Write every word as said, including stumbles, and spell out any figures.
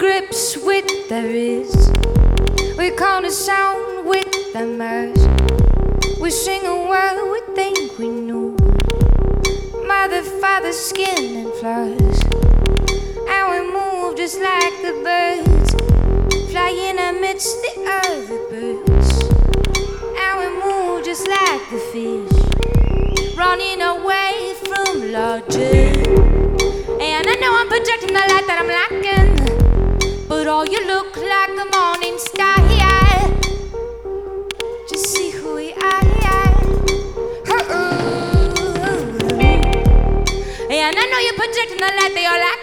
grips with the wrist. We call the sound with the merge. We sing a word we think we knew. Mother, father, skin and flowers. And we move just like the birds, flying amidst the other birds. And we move just like the fish, running away from logic. And I know I'm projecting the light that I'm lacking, but all you look like a morning star. Just see who we are. And I know you're projecting the light that you're lacking,